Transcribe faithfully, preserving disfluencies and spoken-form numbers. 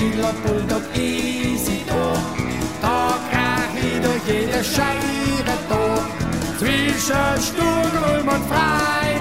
stiller Bulldog easy da. Da krach ich durch jede Scheide da. Zwischen Sturm und Frei